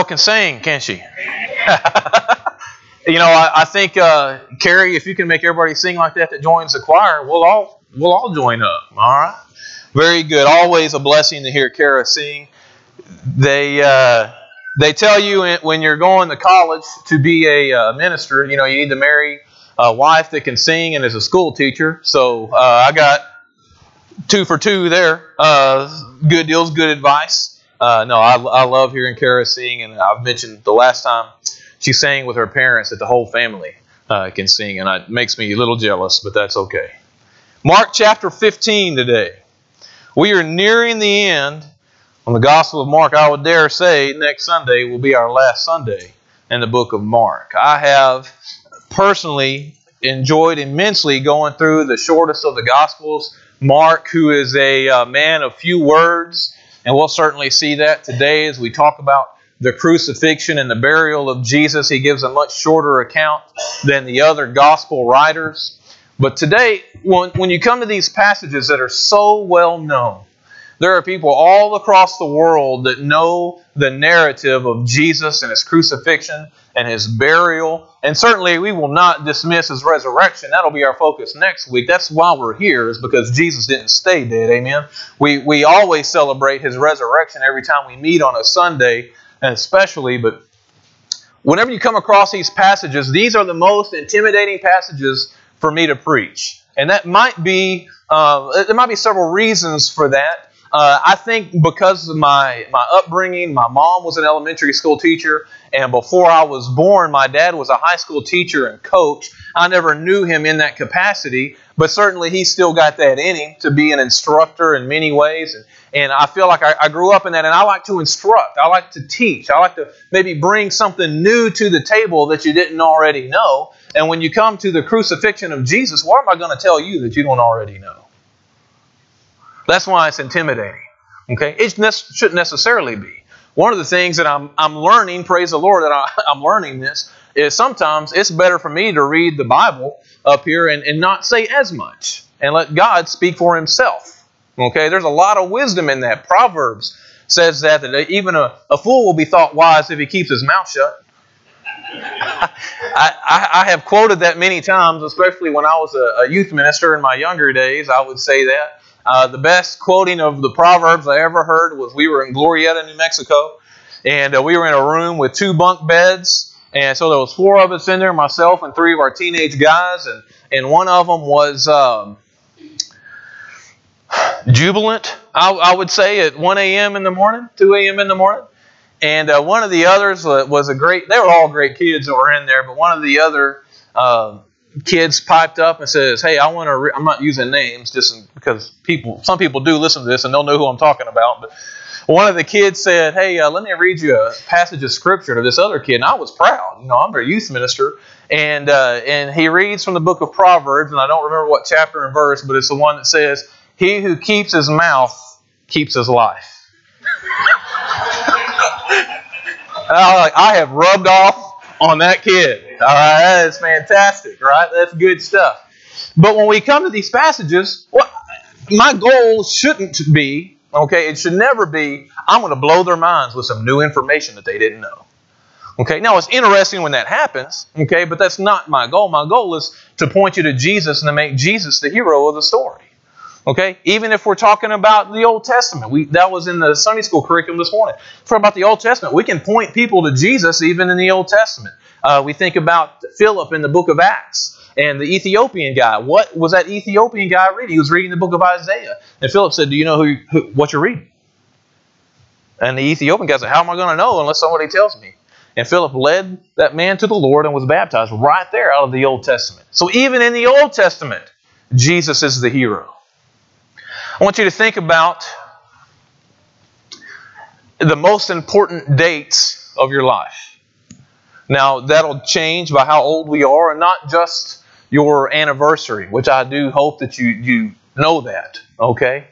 girl can sing, can't she? I think, Carrie, if you can make everybody sing like that joins the choir, we'll all join up. All right? Very good. Always a blessing to hear Kara sing. They tell you when you're going to college to be a minister, you need to marry a wife that can sing and is a school teacher. So I got 2 for 2 there. Good deals, good advice. No, I love hearing Kara sing, and I've mentioned the last time she sang with her parents that the whole family can sing, and it makes me a little jealous, but that's okay. Mark chapter 15 today. We are nearing the end on the Gospel of Mark. I would dare say next Sunday will be our last Sunday in the book of Mark. I have personally enjoyed immensely going through the shortest of the Gospels. Mark, who is a man of few words, and we'll certainly see that today as we talk about the crucifixion and the burial of Jesus. He gives a much shorter account than the other Gospel writers. But today, when you come to these passages that are so well known, there are people all across the world that know the narrative of Jesus and His crucifixion and His burial. And certainly we will not dismiss His resurrection. That'll be our focus next week. That's why we're here, is because Jesus didn't stay dead. Amen. We always celebrate His resurrection every time we meet on a Sunday, and especially, but whenever you come across these passages, these are the most intimidating passages for me to preach. And that might be, there might be several reasons for that. I think because of my upbringing, my mom was an elementary school teacher, and before I was born, my dad was a high school teacher and coach. I never knew him in that capacity, but certainly he still got that in him to be an instructor in many ways. And I feel like I grew up in that, and I like to instruct. I like to teach. I like to maybe bring something new to the table that you didn't already know. And when you come to the crucifixion of Jesus, what am I going to tell you that you don't already know? That's why it's intimidating. Okay, it shouldn't necessarily be. One of the things that I'm learning, praise the Lord, that I'm learning this, is sometimes it's better for me to read the Bible up here and not say as much and let God speak for Himself. Okay, there's a lot of wisdom in that. Proverbs says that even a fool will be thought wise if he keeps his mouth shut. I have quoted that many times, especially when I was a youth minister in my younger days. I would say that. The best quoting of the Proverbs I ever heard was, we were in Glorieta, New Mexico, and we were in a room with 2 bunk beds, and so there was 4 of us in there, myself and 3 of our teenage guys, and one of them was jubilant, I would say, at 1 a.m. in the morning, 2 a.m. in the morning, and one of the others was they were all great kids that were in there, but one of the other kids piped up and says, "Hey, I want to." I'm not using names just because some people do listen to this and they'll know who I'm talking about. But one of the kids said, "Hey, let me read you a passage of scripture to this other kid." And I was proud. I'm their youth minister, and he reads from the book of Proverbs, and I don't remember what chapter and verse, but it's the one that says, "He who keeps his mouth keeps his life." I have rubbed off on that kid. All right, that is fantastic, right? That's good stuff. But when we come to these passages, my goal shouldn't be, okay, it should never be, I'm going to blow their minds with some new information that they didn't know. Okay, now it's interesting when that happens, okay, but that's not my goal. My goal is to point you to Jesus and to make Jesus the hero of the story. Okay, even if we're talking about the Old Testament, that was in the Sunday school curriculum this morning. For about the Old Testament, we can point people to Jesus even in the Old Testament. We think about Philip in the book of Acts and the Ethiopian guy. What was that Ethiopian guy reading? He was reading the book of Isaiah. And Philip said, "Do you know what you're reading?" And the Ethiopian guy said, "How am I going to know unless somebody tells me?" And Philip led that man to the Lord and was baptized right there out of the Old Testament. So even in the Old Testament, Jesus is the hero. I want you to think about the most important dates of your life. Now, that'll change by how old we are, and not just your anniversary, which I do hope that you know that, okay?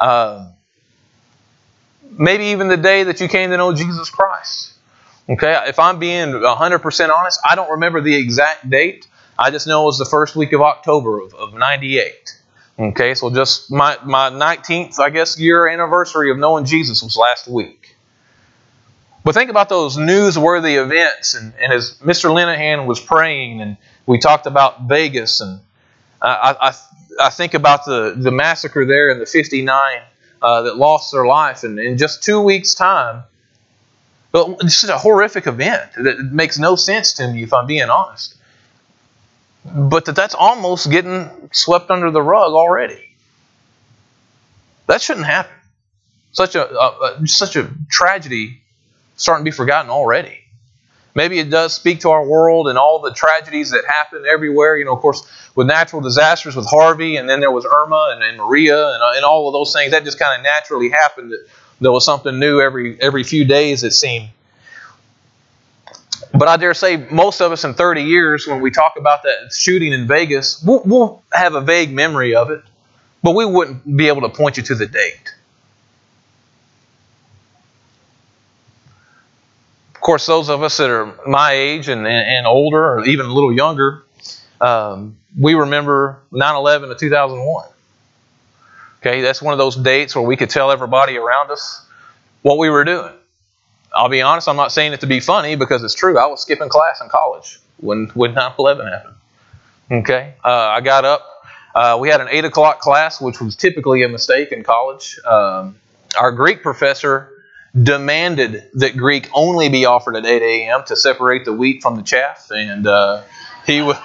Maybe even the day that you came to know Jesus Christ. Okay, if I'm being 100% honest, I don't remember the exact date. I just know it was the first week of October of 98. Okay, so just my 19th, I guess, year anniversary of knowing Jesus was last week. But think about those newsworthy events, and as Mr. Linehan was praying, and we talked about Vegas, and I think about the massacre there in the 59 that lost their life, and in just 2 weeks' time. But it's just a horrific event that makes no sense to me, if I'm being honest. But that's almost getting swept under the rug already. That shouldn't happen. Such a tragedy starting to be forgotten already. Maybe it does speak to our world and all the tragedies that happen everywhere. Of course, with natural disasters, with Harvey, and then there was Irma and Maria and all of those things. That just kind of naturally happened. That there was something new every few days, it seemed. But I dare say most of us in 30 years, when we talk about that shooting in Vegas, we'll have a vague memory of it, but we wouldn't be able to point you to the date. Of course, those of us that are my age and older, or even a little younger, we remember 9/11 of 2001. Okay, that's one of those dates where we could tell everybody around us what we were doing. I'll be honest, I'm not saying it to be funny, because it's true. I was skipping class in college when 9/11 happened. Okay, I got up. We had an 8 o'clock class, which was typically a mistake in college. Our Greek professor demanded that Greek only be offered at 8 a.m. to separate the wheat from the chaff, and he was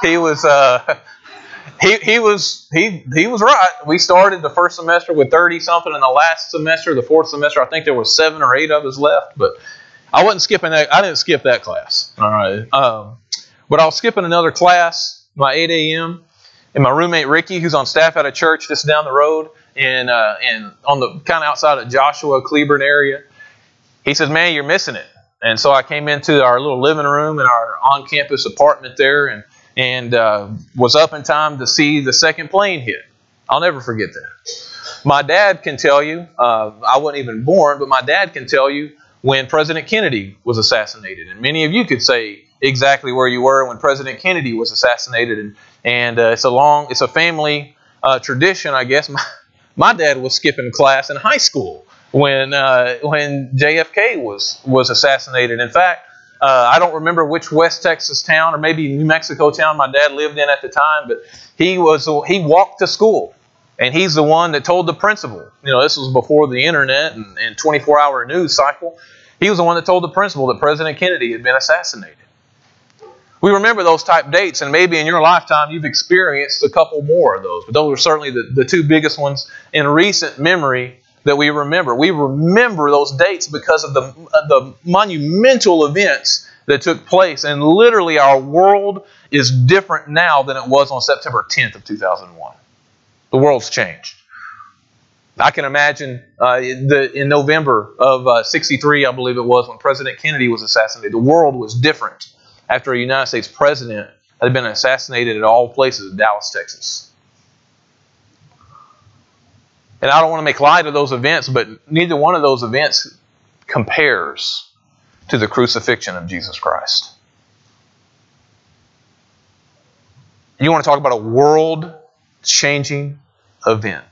right. We started the first semester with 30 something, and the last semester, the fourth semester, I think there were 7 or 8 of us left. But I wasn't skipping that. I didn't skip that class. All right, but I was skipping another class by 8 a.m. And my roommate Ricky, who's on staff at a church just down the road, and on the kind of outside of Joshua, Cleburne area, he says, "Man, you're missing it." And so I came into our little living room in our on-campus apartment there, and was up in time to see the second plane hit. I'll never forget that. My dad can tell you, I wasn't even born, but my dad can tell you when President Kennedy was assassinated. And many of you could say exactly where you were when President Kennedy was assassinated. And it's a family tradition, I guess. My dad was skipping class in high school when JFK was assassinated. In fact, I don't remember which West Texas town, or maybe New Mexico town my dad lived in at the time, but he walked to school, and he's the one that told the principal. This was before the internet and 24-hour news cycle. He was the one that told the principal that President Kennedy had been assassinated. We remember those type dates, and maybe in your lifetime you've experienced a couple more of those, but those are certainly the two biggest ones in recent memory that we remember. We remember those dates because of the monumental events that took place. And literally our world is different now than it was on September 10th of 2001. The world's changed. I can imagine in November of 63, I believe it was, when President Kennedy was assassinated, the world was different after a United States president had been assassinated at all places in Dallas, Texas. And I don't want to make light of those events, but neither one of those events compares to the crucifixion of Jesus Christ. You want to talk about a world-changing event.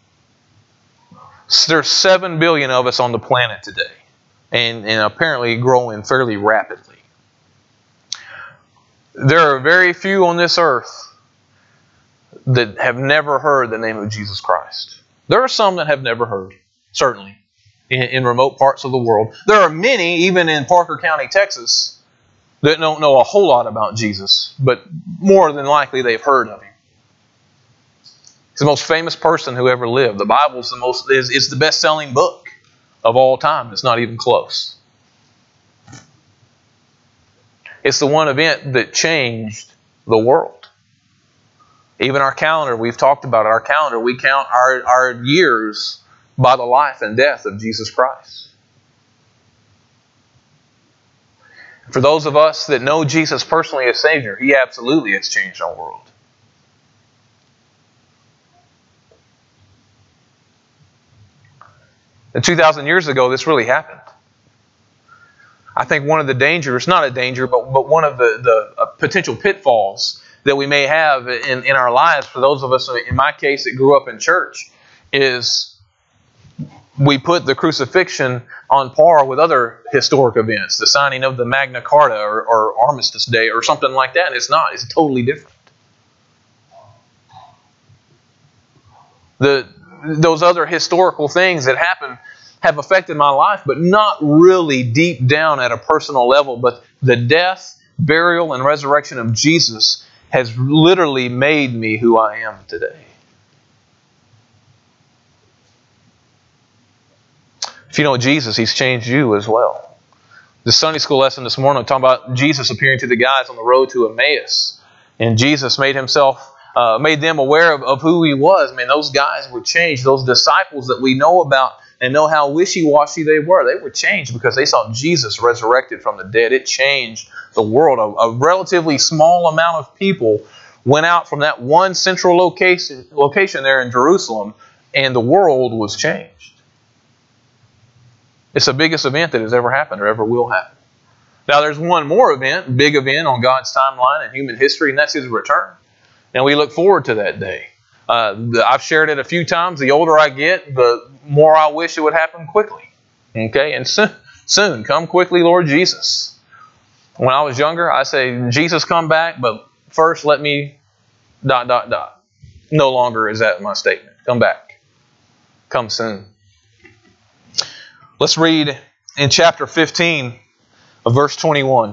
So there's 7 billion of us on the planet today, and apparently growing fairly rapidly. There are very few on this earth that have never heard the name of Jesus Christ. There are some that have never heard, certainly, in remote parts of the world. There are many, even in Parker County, Texas, that don't know a whole lot about Jesus, but more than likely they've heard of Him. He's the most famous person who ever lived. The Bible is the best-selling book of all time. It's not even close. It's the one event that changed the world. Even our calendar, we've talked about it. Our calendar, we count our years by the life and death of Jesus Christ. For those of us that know Jesus personally as Savior, He absolutely has changed our world. And 2,000 years ago, this really happened. I think one of the dangers, not a danger, but one of the potential pitfalls that we may have in our lives, for those of us, in my case, that grew up in church, is we put the crucifixion on par with other historic events, the signing of the Magna Carta or Armistice Day or something like that. And it's not. It's totally different. Those other historical things that happen have affected my life, but not really deep down at a personal level. But the death, burial, and resurrection of Jesus has literally made me who I am today. If you know Jesus, He's changed you as well. The Sunday school lesson this morning, talking about Jesus appearing to the guys on the road to Emmaus. And Jesus made them aware of who He was. Man, those guys were changed. Those disciples that we know about and know how wishy-washy they were changed because they saw Jesus resurrected from the dead. It changed the world. A relatively small amount of people went out from that one central location there in Jerusalem, and the world was changed. It's the biggest event that has ever happened or ever will happen. Now there's one more event, big event on God's timeline in human history, and that's His return. And we look forward to that day. I've shared it a few times. The older I get, the more I wish it would happen quickly. Okay? And soon. Come quickly, Lord Jesus. When I was younger, I say, Jesus, come back, but first let me ... No longer is that my statement. Come back. Come soon. Let's read in chapter 15 of verse 21.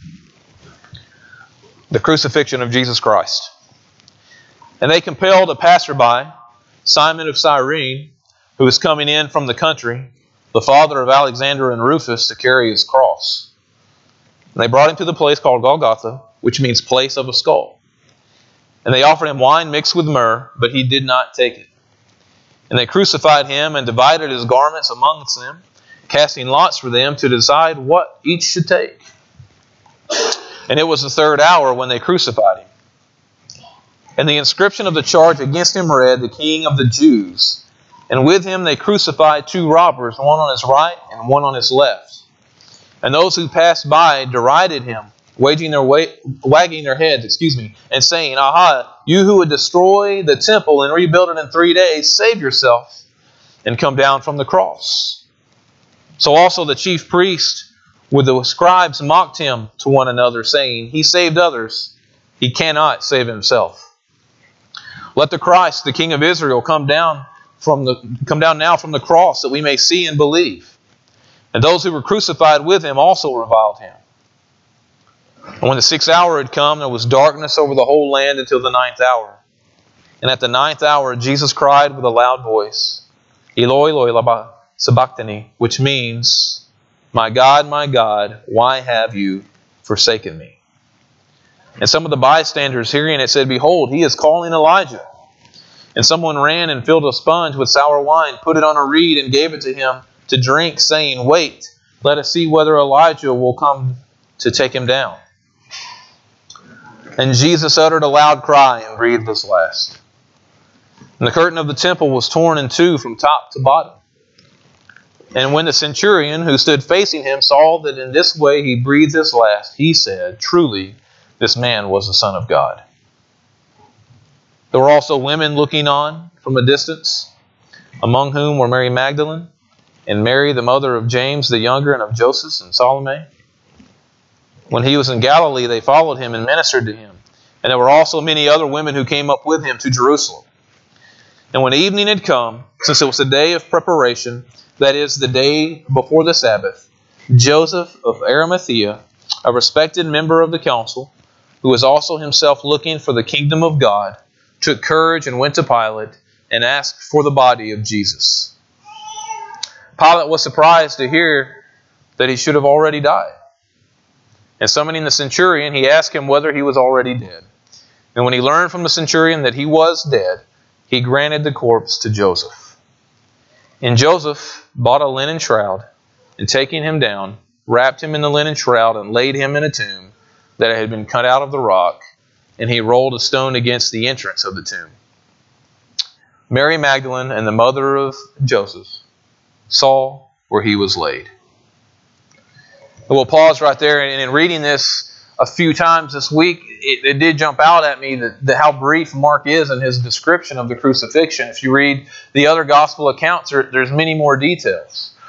The crucifixion of Jesus Christ. And they compelled a passerby, Simon of Cyrene, who was coming in from the country, the father of Alexander and Rufus, to carry his cross. And they brought him to the place called Golgotha, which means place of a skull. And they offered him wine mixed with myrrh, but he did not take it. And they crucified him and divided his garments amongst them, casting lots for them to decide what each should take. And it was the third hour when they crucified him. And the inscription of the charge against him read, "The King of the Jews." And with him they crucified two robbers, one on his right and one on his left. And those who passed by derided him, wagging their heads, and saying, "Aha, you who would destroy the temple and rebuild it in 3 days, save yourself and come down from the cross." So also the chief priest with the scribes mocked him to one another, saying, "He saved others, he cannot save himself. Let the Christ, the King of Israel, come down now from the cross, that we may see and believe." And those who were crucified with him also reviled him. And when the 6th hour had come, there was darkness over the whole land until the 9th hour. And at the 9th hour, Jesus cried with a loud voice, "Eloi, Eloi, lama sabachthani," which means, my God, why have you forsaken me?" And some of the bystanders hearing it said, "Behold, he is calling Elijah." And someone ran and filled a sponge with sour wine, put it on a reed, and gave it to him to drink, saying, "Wait, let us see whether Elijah will come to take him down." And Jesus uttered a loud cry and breathed his last. And the curtain of the temple was torn in two from top to bottom. And when the centurion who stood facing him saw that in this way he breathed his last, he said, "Truly, this man was the Son of God." There were also women looking on from a distance, among whom were Mary Magdalene, and Mary, the mother of James the younger, and of Joseph and Salome. When he was in Galilee, they followed him and ministered to him. And there were also many other women who came up with him to Jerusalem. And when evening had come, since it was the day of preparation, that is, the day before the Sabbath, Joseph of Arimathea, a respected member of the council, who was also himself looking for the kingdom of God, took courage and went to Pilate and asked for the body of Jesus. Pilate was surprised to hear that he should have already died. And summoning the centurion, he asked him whether he was already dead. And when he learned from the centurion that he was dead, he granted the corpse to Joseph. And Joseph bought a linen shroud, and taking him down, wrapped him in the linen shroud, and laid him in a tomb that had been cut out of the rock, and he rolled a stone against the entrance of the tomb. Mary Magdalene and the mother of Joseph saw where he was laid. We'll pause right there, and in reading this a few times this week, it did jump out at me that how brief Mark is in his description of the crucifixion. If you read the other gospel accounts, there's many more details.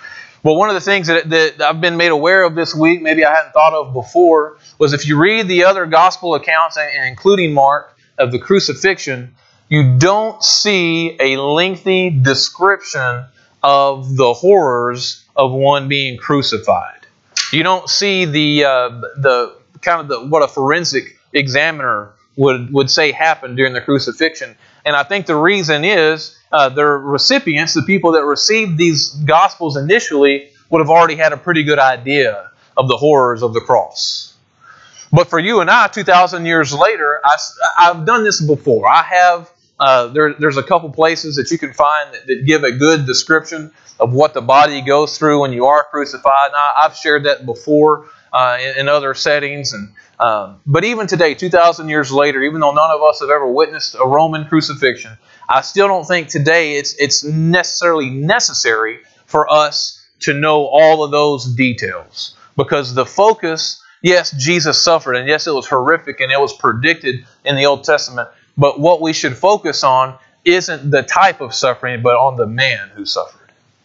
Well, one of the things that I've been made aware of this week, maybe I hadn't thought of before, was if you read the other gospel accounts, and including Mark, of the crucifixion, you don't see a lengthy description of the horrors of one being crucified. You don't see the kind of what a forensic examiner would say happened during the crucifixion. And I think the reason is the recipients, the people that received these Gospels initially, would have already had a pretty good idea of the horrors of the cross. But for you and I, 2,000 years later, I've done this before. I have. There's a couple places that you can find that give a good description of what the body goes through when you are crucified. And I've shared that before in other settings. But even today, 2,000 years later, even though none of us have ever witnessed a Roman crucifixion, I still don't think today it's necessarily necessary for us to know all of those details. Because the focus, yes, Jesus suffered, and yes, it was horrific, and it was predicted in the Old Testament. But what we should focus on isn't the type of suffering, but on the man who suffered.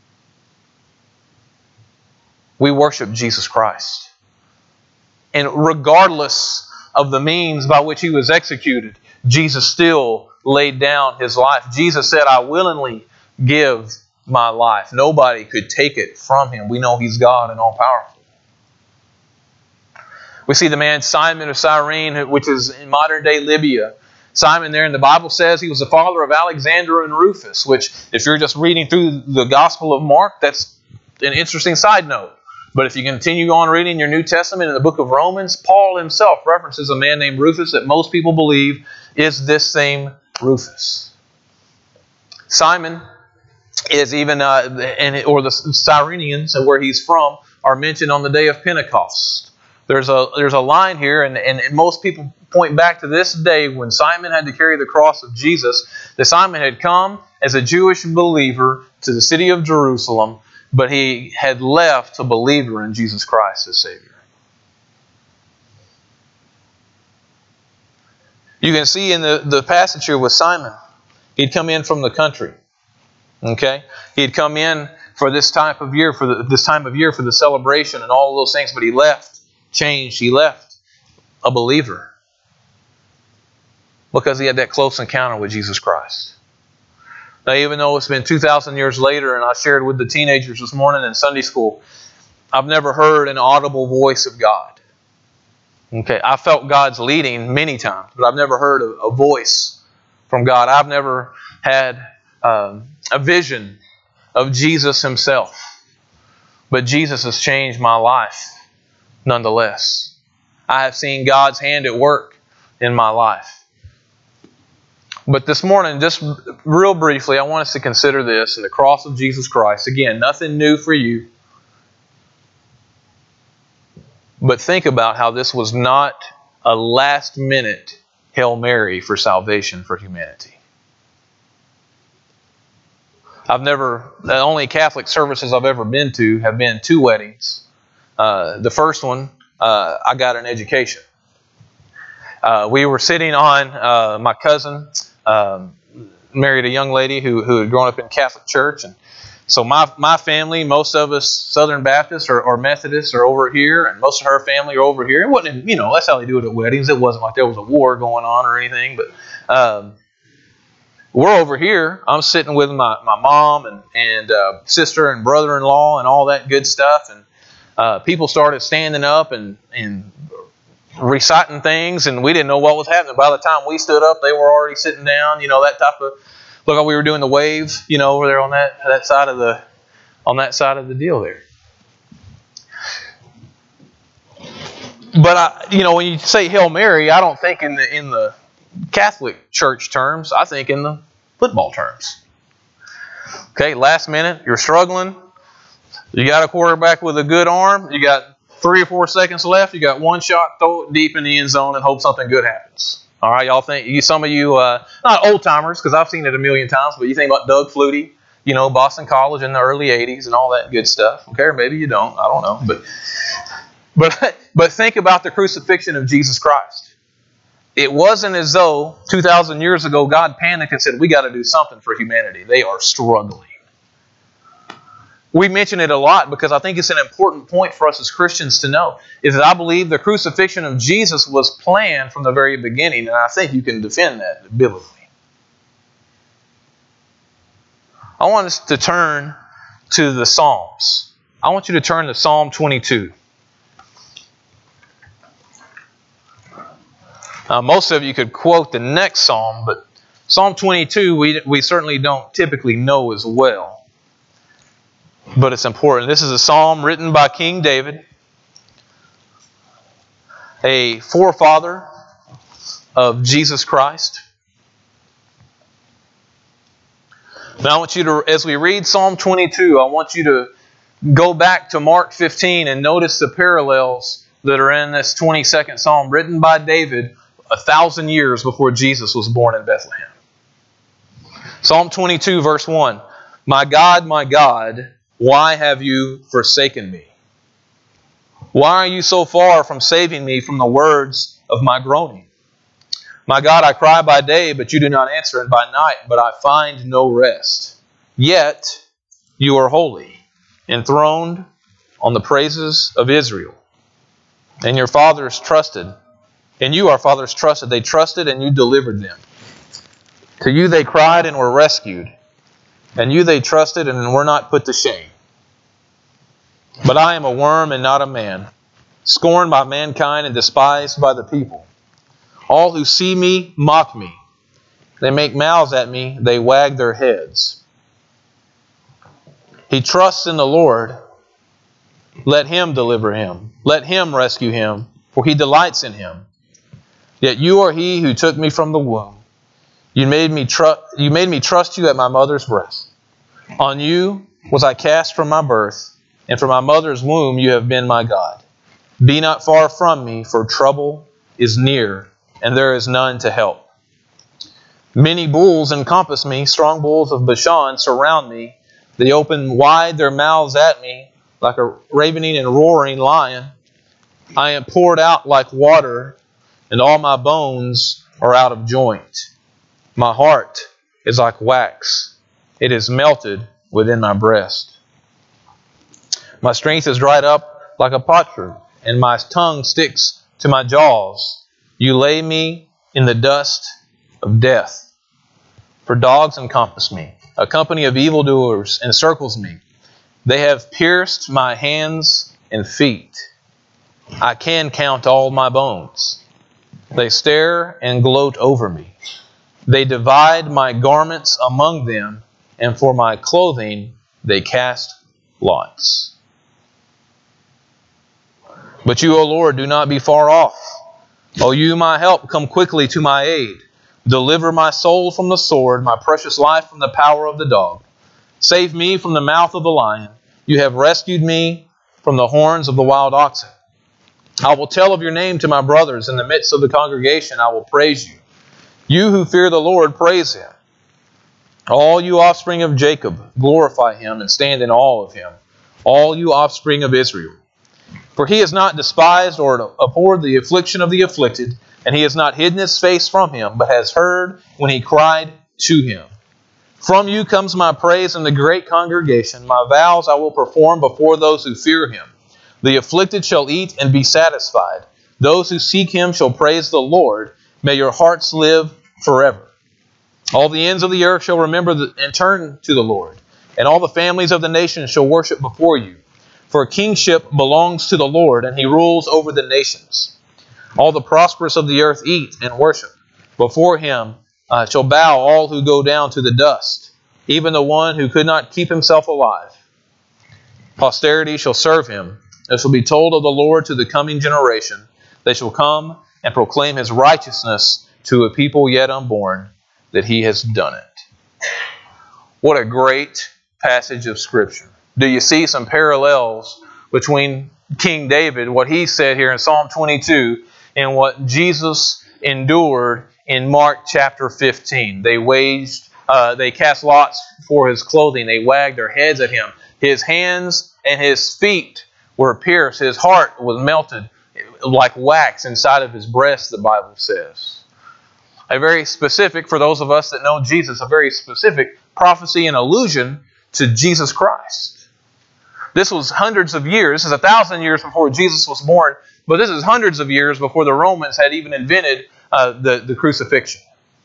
We worship Jesus Christ. And regardless of the means by which He was executed, Jesus still laid down His life. Jesus said, I willingly give my life. Nobody could take it from Him. We know He's God and all-powerful. We see the man Simon of Cyrene, which is in modern-day Libya. Simon there in the Bible says he was the father of Alexander and Rufus, which if you're just reading through the Gospel of Mark, that's an interesting side note. But if you continue on reading your New Testament in the book of Romans, Paul himself references a man named Rufus that most people believe is this same Rufus. Simon is even, or the Cyrenians, where he's from, are mentioned on the day of Pentecost. There's a line here, and most people point back to this day when Simon had to carry the cross of Jesus, that Simon had come as a Jewish believer to the city of Jerusalem, but he had left a believer in Jesus Christ as Savior. You can see in the passage here with Simon, he'd come in from the country. Okay? He'd come in for this time of year, for the celebration and all of those things, but he left changed. He left a believer because he had that close encounter with Jesus Christ. Now, even though it's been 2,000 years later, and I shared with the teenagers this morning in Sunday school, I've never heard an audible voice of God. Okay, I felt God's leading many times, but I've never heard a voice from God. I've never had a vision of Jesus Himself. But Jesus has changed my life nonetheless. I have seen God's hand at work in my life. But this morning, just real briefly, I want us to consider this and the cross of Jesus Christ. Again, nothing new for you. But think about how this was not a last-minute Hail Mary for salvation for humanity. The only Catholic services I've ever been to have been 2 weddings. The first one, I got an education. We were sitting on, my cousin married a young lady who had grown up in Catholic church. And so my family, most of us Southern Baptists or Methodists are over here, and most of her family are over here. It wasn't, that's how they do it at weddings. It wasn't like there was a war going on or anything, but we're over here. I'm sitting with my mom and sister and brother-in-law and all that good stuff. And people started standing up and reciting things, and we didn't know what was happening. By the time we stood up, they were already sitting down. That type of look like we were doing the wave, over there on that side of the deal there. But when you say Hail Mary, I don't think in the Catholic Church terms. I think in the football terms. Okay, last minute, you're struggling. You got a quarterback with a good arm. You got 3 or 4 seconds left. You got one shot, throw it deep in the end zone and hope something good happens. All right, y'all think, some of you, not old timers, because I've seen it a million times, but you think about Doug Flutie, Boston College in the early 80s and all that good stuff. Okay, or maybe you don't. I don't know. But think about the crucifixion of Jesus Christ. It wasn't as though 2,000 years ago God panicked and said, we got to do something for humanity. They are struggling. We mention it a lot because I think it's an important point for us as Christians to know, is that I believe the crucifixion of Jesus was planned from the very beginning, and I think you can defend that biblically. I want us to turn to the Psalms. I want you to turn to Psalm 22. Most of you could quote the next Psalm, but Psalm 22 we certainly don't typically know as well. But it's important. This is a psalm written by King David, a forefather of Jesus Christ. Now I want you to, as we read Psalm 22, I want you to go back to Mark 15 and notice the parallels that are in this 22nd Psalm written by David 1,000 years before Jesus was born in Bethlehem. Psalm 22 verse 1. My God, why have you forsaken me? Why are you so far from saving me from the words of my groaning? My God, I cry by day, but you do not answer, and by night, but I find no rest. Yet you are holy, enthroned on the praises of Israel. And your fathers trusted, and you, our fathers, trusted. They trusted, and you delivered them. To you they cried and were rescued, and you they trusted and were not put to shame. But I am a worm and not a man, scorned by mankind and despised by the people. All who see me mock me. They make mouths at me, they wag their heads. He trusts in the Lord. Let Him deliver him. Let Him rescue him, for He delights in him. Yet you are He who took me from the womb. You made me trust you at my mother's breast. On you was I cast from my birth, and from my mother's womb you have been my God. Be not far from me, for trouble is near, and there is none to help. Many bulls encompass me, strong bulls of Bashan surround me. They open wide their mouths at me, like a ravening and roaring lion. I am poured out like water, and all my bones are out of joint. My heart is like wax. It is melted within my breast. My strength is dried up like a potsherd, and my tongue sticks to my jaws. You lay me in the dust of death. For dogs encompass me. A company of evildoers encircles me. They have pierced my hands and feet. I can count all my bones. They stare and gloat over me. They divide my garments among them, and for my clothing they cast lots. But you, O Lord, do not be far off. O you, my help, come quickly to my aid. Deliver my soul from the sword, my precious life from the power of the dog. Save me from the mouth of the lion. You have rescued me from the horns of the wild oxen. I will tell of your name to my brothers. In the midst of the congregation I will praise you. You who fear the Lord, praise Him. All you offspring of Jacob, glorify Him and stand in awe of Him. All you offspring of Israel. For He has not despised or abhorred the affliction of the afflicted, and He has not hidden His face from him, but has heard when he cried to Him. From you comes my praise in the great congregation. My vows I will perform before those who fear Him. The afflicted shall eat and be satisfied. Those who seek Him shall praise the Lord. May your hearts live forever. All the ends of the earth shall remember and turn to the Lord, and all the families of the nations shall worship before you. For kingship belongs to the Lord, and He rules over the nations. All the prosperous of the earth eat and worship. Before Him shall bow all who go down to the dust, even the one who could not keep himself alive. Posterity shall serve Him. It shall be told of the Lord to the coming generation. They shall come and proclaim His righteousness to a people yet unborn, that He has done it. What a great passage of Scripture. Do you see some parallels between King David, what he said here in Psalm 22, and what Jesus endured in Mark chapter 15? They cast lots for His clothing. They wagged their heads at Him. His hands and His feet were pierced. His heart was melted like wax inside of His breast, the Bible says. A very specific, for those of us that know Jesus, a very specific prophecy and allusion to Jesus Christ. This was hundreds of years. This is 1,000 years before Jesus was born, but this is hundreds of years before the Romans had even invented the crucifixion.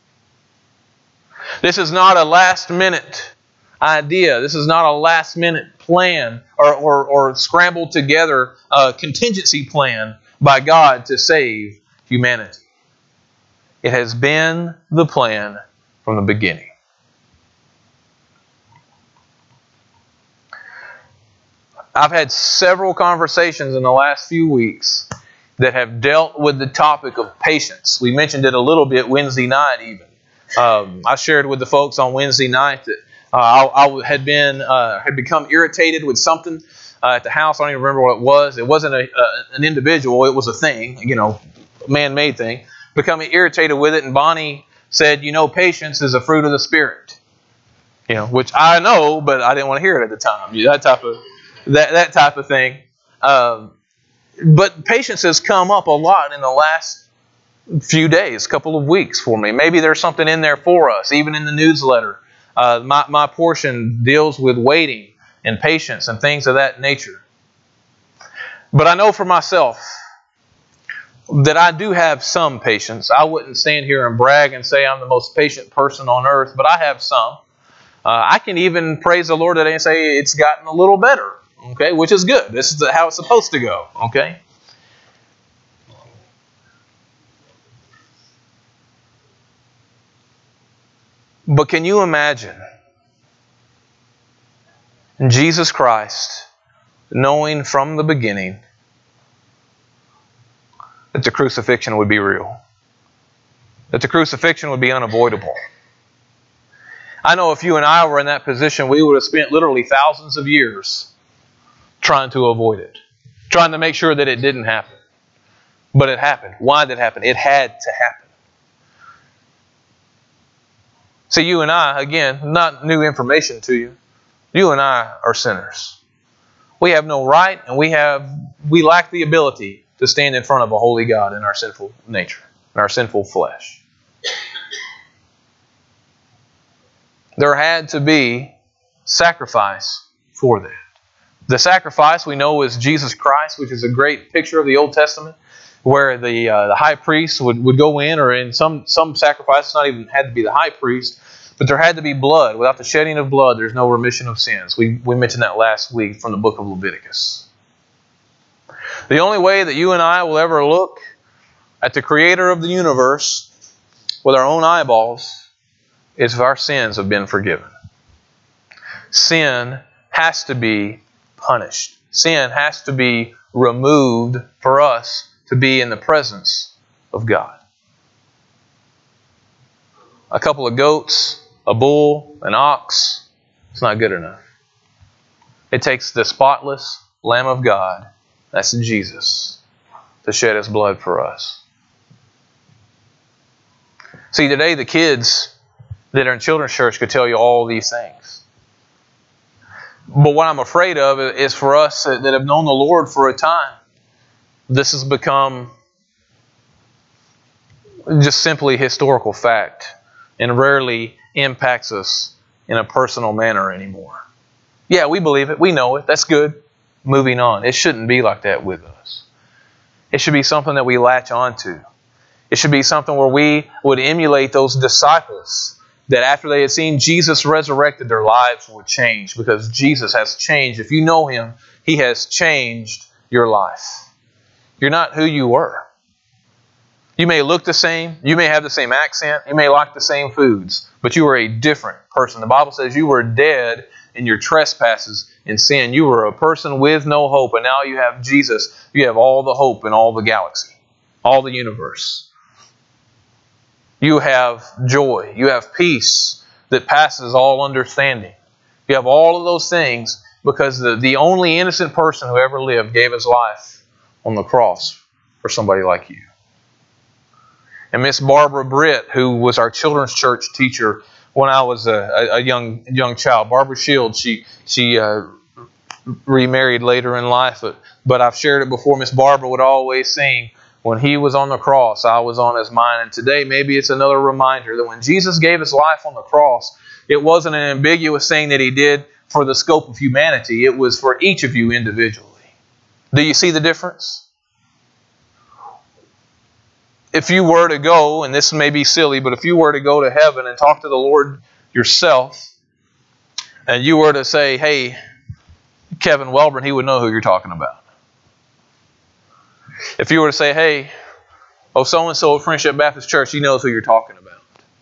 This is not a last-minute idea. This is not a last-minute plan or scrambled together contingency plan by God to save humanity. It has been the plan from the beginning. I've had several conversations in the last few weeks that have dealt with the topic of patience. We mentioned it a little bit Wednesday night even. I shared with the folks on Wednesday night that I had become irritated with something at the house. I don't even remember what it was. It wasn't an individual. It was a thing, a man-made thing. Becoming irritated with it, and Bonnie said, patience is a fruit of the Spirit. Which I know, but I didn't want to hear it at the time. That type of thing. But patience has come up a lot in the last few days, couple of weeks for me. Maybe there's something in there for us, even in the newsletter. My portion deals with waiting and patience and things of that nature. But I know for myself that I do have some patience. I wouldn't stand here and brag and say I'm the most patient person on earth, but I have some. I can even praise the Lord today and say it's gotten a little better. Okay, which is good. This is how it's supposed to go. Okay. But can you imagine Jesus Christ knowing from the beginning that the crucifixion would be real? That the crucifixion would be unavoidable? I know if you and I were in that position, we would have spent literally thousands of years trying to avoid it, trying to make sure that it didn't happen. But it happened. Why did it happen? It had to happen. See, you and I, again, not new information to you. You and I are sinners. We have no right, and we lack the ability to stand in front of a holy God in our sinful nature, in our sinful flesh. There had to be sacrifice for that. The sacrifice we know is Jesus Christ, which is a great picture of the Old Testament, where the high priest would go in, or in some sacrifices, not even had to be the high priest, but there had to be blood. Without the shedding of blood, there's no remission of sins. We mentioned that last week from the book of Leviticus. The only way that you and I will ever look at the Creator of the universe with our own eyeballs is if our sins have been forgiven. Sin has to be punished. Sin has to be removed for us to be in the presence of God. A couple of goats, a bull, an ox, it's not good enough. It takes the spotless Lamb of God, that's Jesus, to shed His blood for us. See, today the kids that are in children's church could tell you all these things. But what I'm afraid of is for us that have known the Lord for a time, this has become just simply historical fact and rarely impacts us in a personal manner anymore. Yeah, we believe it. We know it. That's good. Moving on. It shouldn't be like that with us. It should be something that we latch onto. It should be something where we would emulate those disciples that after they had seen Jesus resurrected, their lives would change, because Jesus has changed. If you know Him, He has changed your life. You're not who you were. You may look the same. You may have the same accent. You may like the same foods, but you are a different person. The Bible says you were dead in your trespasses and sin. You were a person with no hope, and now you have Jesus. You have all the hope in all the galaxy, all the universe. You have joy. You have peace that passes all understanding. You have all of those things because the only innocent person who ever lived gave his life on the cross for somebody like you. And Miss Barbara Britt, who was our children's church teacher when I was a young child, Barbara Shields, she remarried later in life, but I've shared it before. Miss Barbara would always sing, "When He was on the cross, I was on His mind." And today, maybe it's another reminder that when Jesus gave His life on the cross, it wasn't an ambiguous thing that He did for the scope of humanity. It was for each of you individually. Do you see the difference? If you were to go, and this may be silly, but if you were to go to heaven and talk to the Lord yourself, and you were to say, hey, Kevin Welburn, he would know who you're talking about. If you were to say, hey, so-and-so at Friendship Baptist Church, he knows who you're talking about.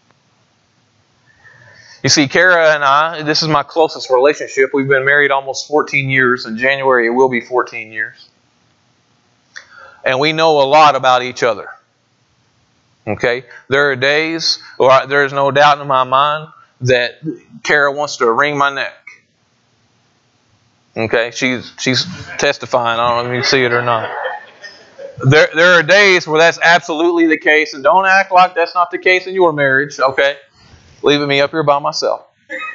You see, Kara and I, this is my closest relationship. We've been married almost 14 years. In January, it will be 14 years. And we know a lot about each other. Okay? There are days, or there is no doubt in my mind, that Kara wants to wring my neck. Okay? She's testifying. I don't know if you can see it or not. There are days where that's absolutely the case, and don't act like that's not the case in your marriage, okay? Leaving me up here by myself.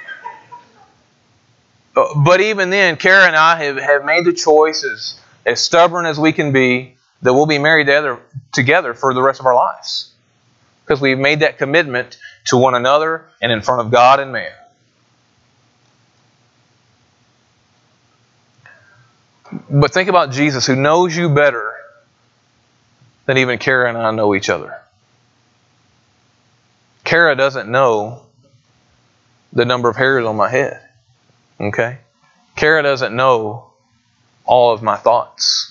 But even then, Kara and I have made the choice, as stubborn as we can be, that we'll be married together for the rest of our lives. Because we've made that commitment to one another and in front of God and man. But think about Jesus, who knows you better than even Kara and I know each other. Kara doesn't know the number of hairs on my head. Okay? Kara doesn't know all of my thoughts.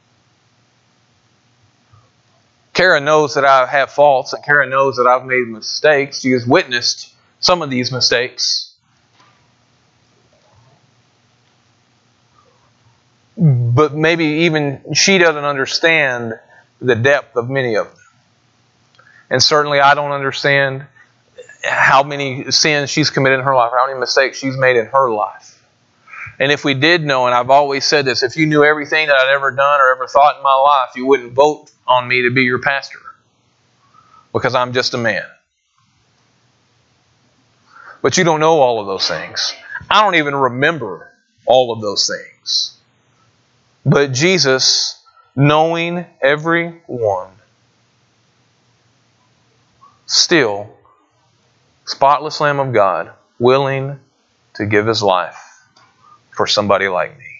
Kara knows that I have faults, and Kara knows that I've made mistakes. She has witnessed some of these mistakes. But maybe even she doesn't understand the depth of many of them. And certainly I don't understand how many sins she's committed in her life, or how many mistakes she's made in her life. And if we did know, and I've always said this, if you knew everything that I'd ever done or ever thought in my life, you wouldn't vote on me to be your pastor. Because I'm just a man. But you don't know all of those things. I don't even remember all of those things. But Jesus, knowing every one, still, spotless Lamb of God, willing to give His life for somebody like me.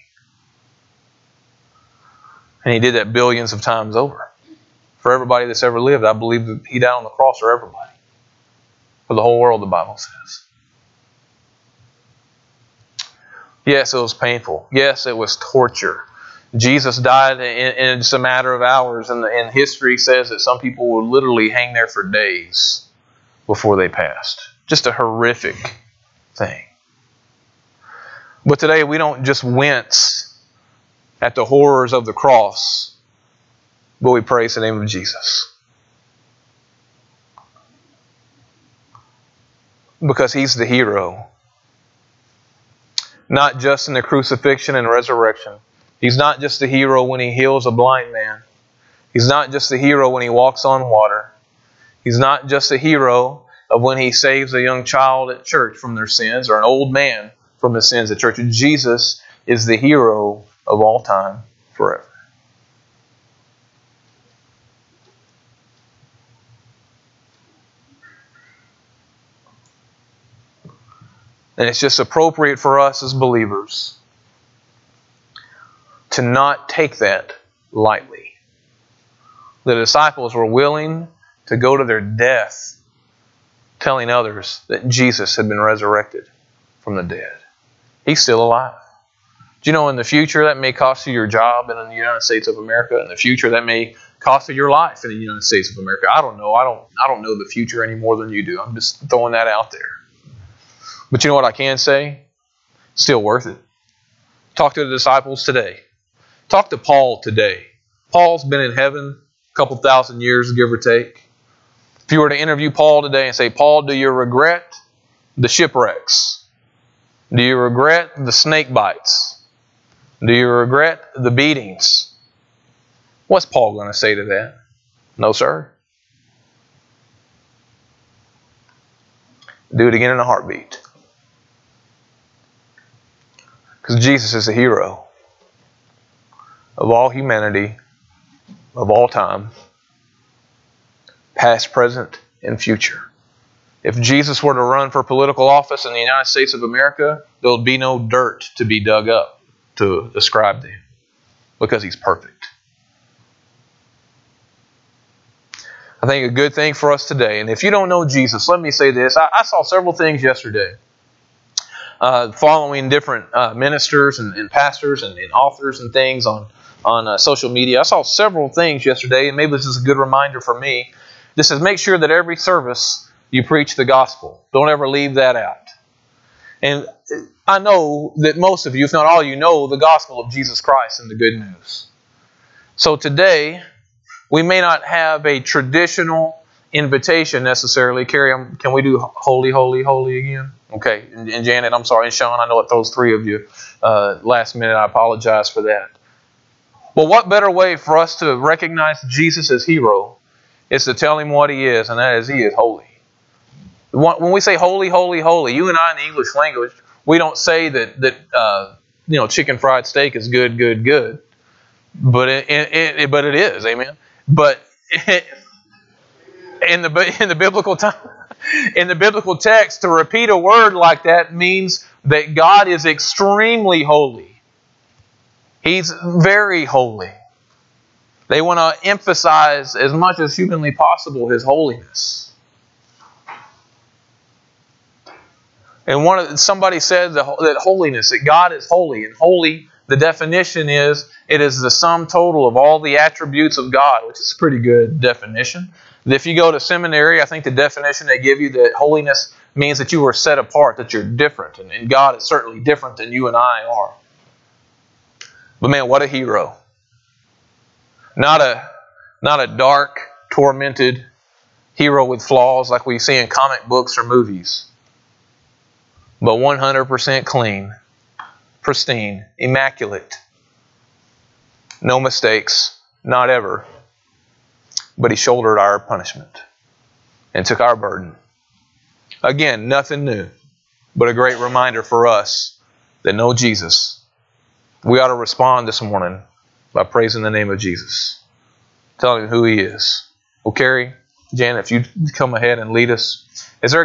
And He did that billions of times over. For everybody that's ever lived, I believe that He died on the cross for everybody. For the whole world, the Bible says. Yes, it was painful. Yes, it was torture. Jesus died in just a matter of hours, and history says that some people would literally hang there for days before they passed. Just a horrific thing. But today we don't just wince at the horrors of the cross, but we praise the name of Jesus. Because He's the hero. Not just in the crucifixion and resurrection. He's not just the hero when He heals a blind man. He's not just the hero when He walks on water. He's not just the hero of when He saves a young child at church from their sins, or an old man from his sins at church. Jesus is the hero of all time, forever. And it's just appropriate for us as believers to not take that lightly. The disciples were willing to go to their death telling others that Jesus had been resurrected from the dead. He's still alive. Do you know in the future that may cost you your job in the United States of America? In the future that may cost you your life in the United States of America. I don't know. I don't know the future any more than you do. I'm just throwing that out there. But you know what I can say? Still worth it. Talk to the disciples today. Talk to Paul today. Paul's been in heaven a couple thousand years, give or take. If you were to interview Paul today and say, Paul, do you regret the shipwrecks? Do you regret the snake bites? Do you regret the beatings? What's Paul going to say to that? No, sir. Do it again in a heartbeat. Because Jesus is a hero of all humanity, of all time, past, present, and future. If Jesus were to run for political office in the United States of America, there would be no dirt to be dug up to ascribe to him, because he's perfect. I think a good thing for us today, and if you don't know Jesus, let me say this. I saw several things yesterday following different ministers and pastors and authors and things on social media. I saw several things yesterday, and maybe this is a good reminder for me. This says, make sure that every service you preach the gospel. Don't ever leave that out. And I know that most of you, if not all of you, know the gospel of Jesus Christ and the good news. So today, we may not have a traditional invitation necessarily. Carrie, can we do holy, holy, holy again? Okay. And Janet, I'm sorry. And Sean, I know it throws three of you last minute. I apologize for that. Well, what better way for us to recognize Jesus as hero is to tell him what he is, and that is he is holy. When we say holy, holy, holy, you and I in the English language, we don't say that chicken fried steak is good, good, good. But it is, amen. But in the biblical text, to repeat a word like that means that God is extremely holy. He's very holy. They want to emphasize as much as humanly possible His holiness. And somebody said that holiness, that God is holy, and holy, the definition is, it is the sum total of all the attributes of God, which is a pretty good definition. If you go to seminary, I think the definition they give you, that holiness means that you are set apart, that you're different, and God is certainly different than you and I are. But man, what a hero. Not a dark, tormented hero with flaws like we see in comic books or movies, but 100% clean, pristine, immaculate. No mistakes, not ever. But He shouldered our punishment and took our burden. Again, nothing new, but a great reminder for us that know Jesus. We ought to respond this morning by praising the name of Jesus, telling Him who He is. Well, Carrie, Janet, if you come ahead and lead us